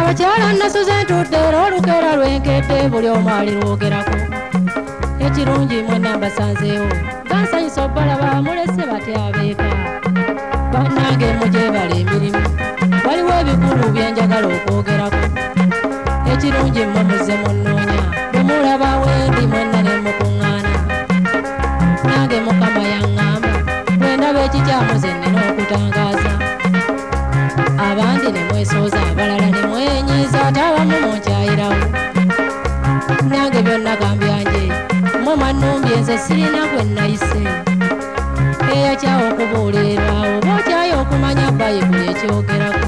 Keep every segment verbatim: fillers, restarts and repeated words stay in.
abakyala nasuze ntudde era olukera lwenkedde buli omu ali lwogerako ekirungi mwenna mbasanzeewo bansanyisa obbalaba mulese batyabeeka bannange mujebala emirimu waliwo ebikulu byenjagala okwogerako ekirungi mmwe muze munnoonya bwe mulaba wendi mwenna ne mukuŋŋaana nange mukama yaŋŋamba bwe ndaba ekikyamu ze nnina okutangaaza abandi ne mwesooza abalala ne mwenyiiza ate abamu munkyayirawo nange byonna gambyange mmwe mwannumbye nze sirina gwe nayise eyakyawo okubuulirwa oba okyayo okumanya bayibuli ekyogerako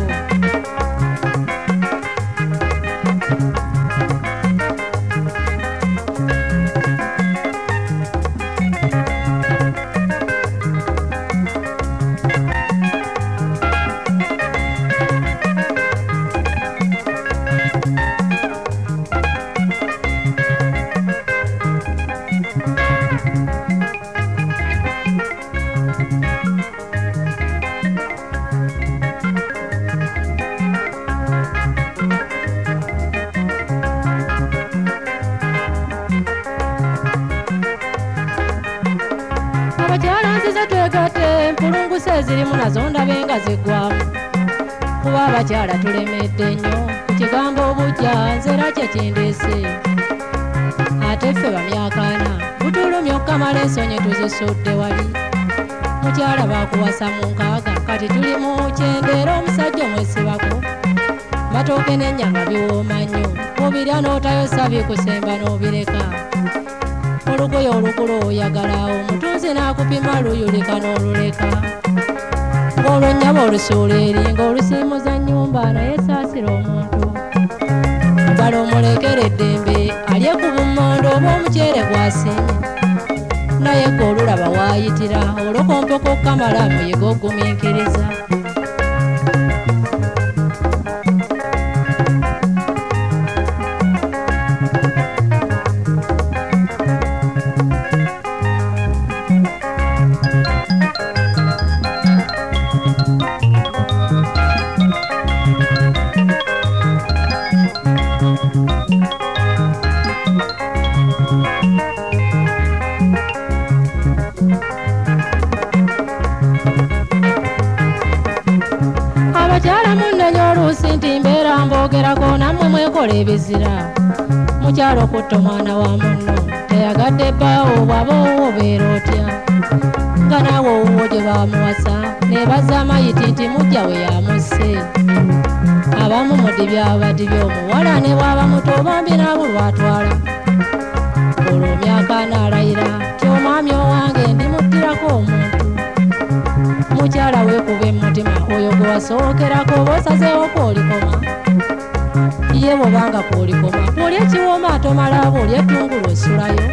abakyala nzize twegatte empulunguse zirimu nazo ndabe nga ziggwamu kuba abakyala tulemedde nnyo ku kigambo obujja nzera kye kindeese ate ffe bamyakaana butulumya okkamala ensonyi tuzisudde wali mukyala bakuwasa mu nkaaga kati tuli mu kyende era omusajja omwesibako matooke n'ennyama biwooma nnyo mubirya n'otayosa bikusemba n'obireka olugoye olukulu oyagala omutunzi n'akupima luyulika n'oluleka ng'olwennyaba olusuula eri ng'olusiimuza nnyumba naye saasira omuntu bala omulekera eddembe alye ku bummondo oba omuceere gwasiimye naye ng'olulaba waayitira olokompeko okkamala muyiga ogumiikiriza abakyala munnenya oluusi nti mbeera mboogerako nammwe mwekola ebizira mukyalo okutta omwana wa munno teyagadde bbaawo bw'aba owobeera otya nga naawe owuwo gye bamuwasa nebaza amayiti nti mujja we yamusse abamu mudibya abadibya omuwala ne bw'aba muto bambi naabulwatwala olwo myaka anaalayira ti omwami owange ndimuttirako omuntu mukyala weekuba emutima oyo gwe wasookerako oba osazeewo kw'olikoma ye bw'obanga kw'olikoma kw'oli ekiwooma atomalaabo oli ettungulu osulayo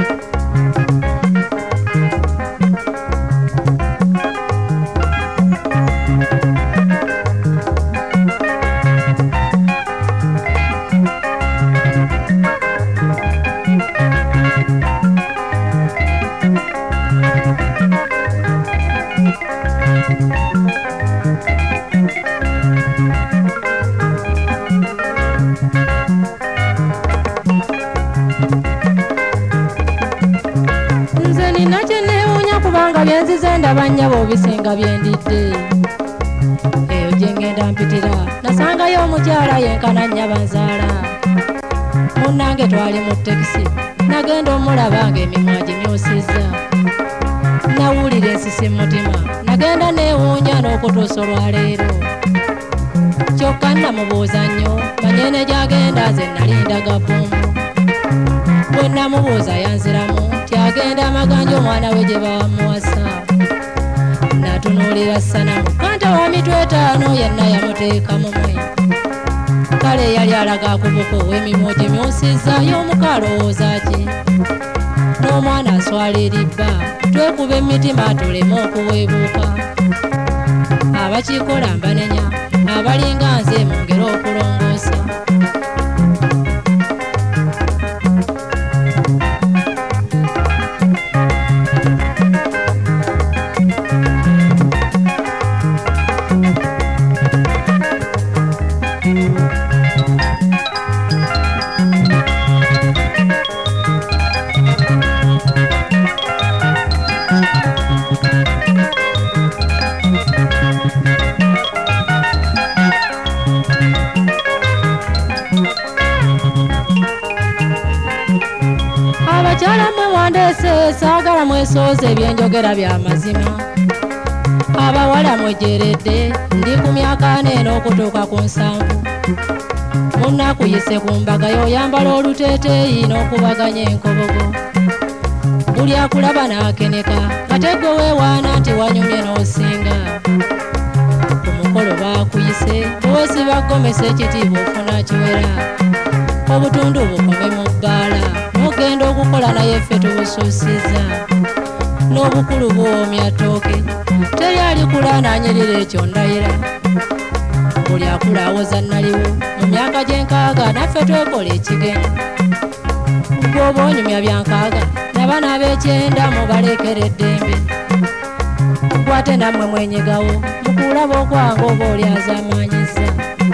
nze nina kye neewuunya kubanga byenzize ndaba nnyabo obisinga byendidde eyo gye ngenda mpitira nasangayo omukyala yenkana nnyaba nzaala munnange twali mu tekisi nagenda omulaba ng'emimwa gimyusizza nawulira ensisi mutima nagenda neewuunya n'okutuusa olwaleero kyokka namubuuza nnyo manye ne gyagenda nze nalindaga bumbu bwe namubuuza yanziramu tyagenda amaganja omwana we gye bamuwasa natunuulira ssanamu kanta wa mitwe etaano yenna yamuteeka mumwe kale yali alaga ku buko w'emimwa gimyusizzayo omukalowooza ki n'omwana aswala eribba twekuba emitima tuleme okuweebuuka abakikola mbanenya abalinga nze mu ngero okulongoosa Thank you. njagala mwesooza ebyenjogera bya mazima. Abawala mwejeredde ndi ku myaka n'eno okutuuka ku nsanvu. Munnakuyise ku mbaga y'oyambala oluteeteeyi n'okubaganya enkobogo. Buli akulaba n'akeneka ate gwe weewaana nti wanyumye n'osinga. Ku mukolo baakuyise boosi baggomesa ekitiibwa ofuna kiwera. Obutundu bukome mu bbaala n'ogenda okukola naye ffe tubusuusiza. N'obukulu buwoomya ttooke teri alikula n'anyirira ekyo ndayira. Buli akula awoza nnaliwo mu myaka gy'enkaaga naffe twekola ekigenda. Gw'oba onyumya byankaaga n'abaana ab'ekyenda mubalekera eddembe. Gwate nammwe mwenyigawo mukulaba okwanga oba oli azaamaanyiza.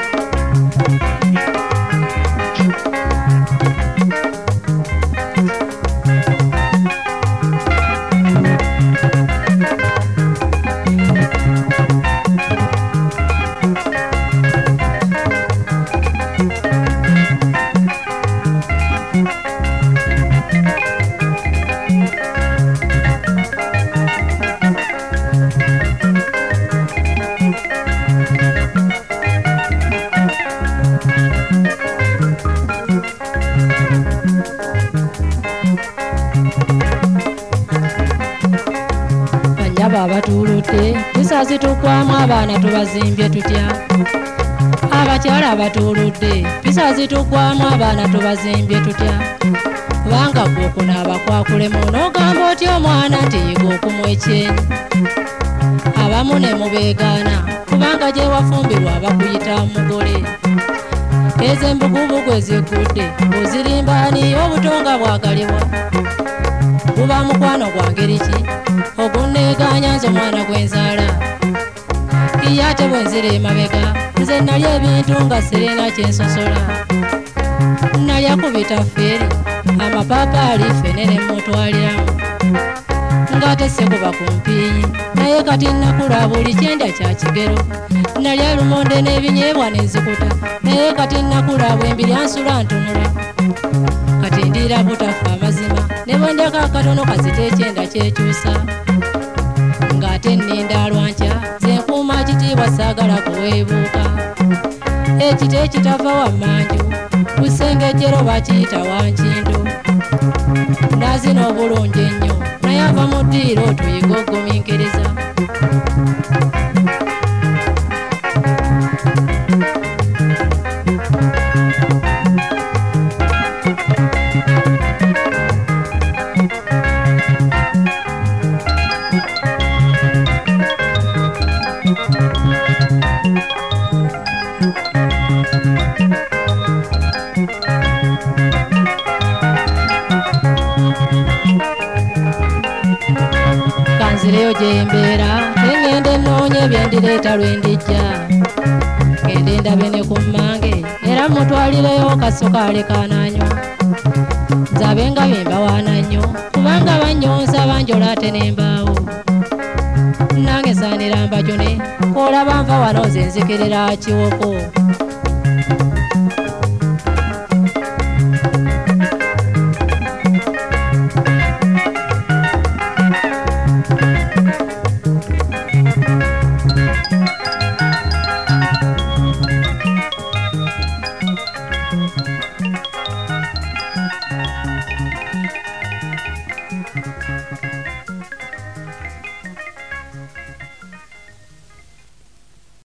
Banyaba abatuuludde pisa zitukwamu abaana tubazimbye tutya. Abakyala abatuuludde pisa zitukwamu abaana tubazimbye tutya. Kubanga gwe okunaaba kwakulema n'ogamba otya omwana nti yiga okumuwa ekyenyi. Abamu ne mubeegaana kubanga gye wafumbirwa bakuyita mugole. Ezo embugubugu eziggudde ozirimbaani obutonga bwagalibwa. Buba mukwano gwa ngeri ki ogunneegaanya nze omwana gwe nzaala. Ye ate bwe nzira emabega nze nali ebintu nga sirina kyensosola. Nalya kubita ffeeri amapaapaali ffene ne mmutwaliramu. Ng'ate sekuba ku mpiiyi naye kati nnakula buli kyendya kya kigero. Nalya lumonde n'ebinyeebwa ne nzikuta naye kati nnakula bwe mbirya nsula ntunula. Kati ndiira butafa amazima ne bwe ndyako akatono kazita ekyenda kyekyusa. Ng'ate nninda lwankya nze nkuuma kitiibwa saagala kuweebuuka. Ekiti ekitava wammanju kusengejjero bakiyita wankindu. Naazina obulungi ennyo naye ava mu ddiiro tuyiga ogumiikiriza. Kanzireyo gye mbeera eŋŋende nnoonye bye ndireeta lwe ndijja. Ngende ndabe ne ku mmange era mutwalireyo kasokaale kaananywa. Nzabe nga bye mbawaana nnyo kubanga bannyonsa banjola ate ne mbaawo. Nange saanira mbajune olaba nva wano nze nzikirira kiwoko.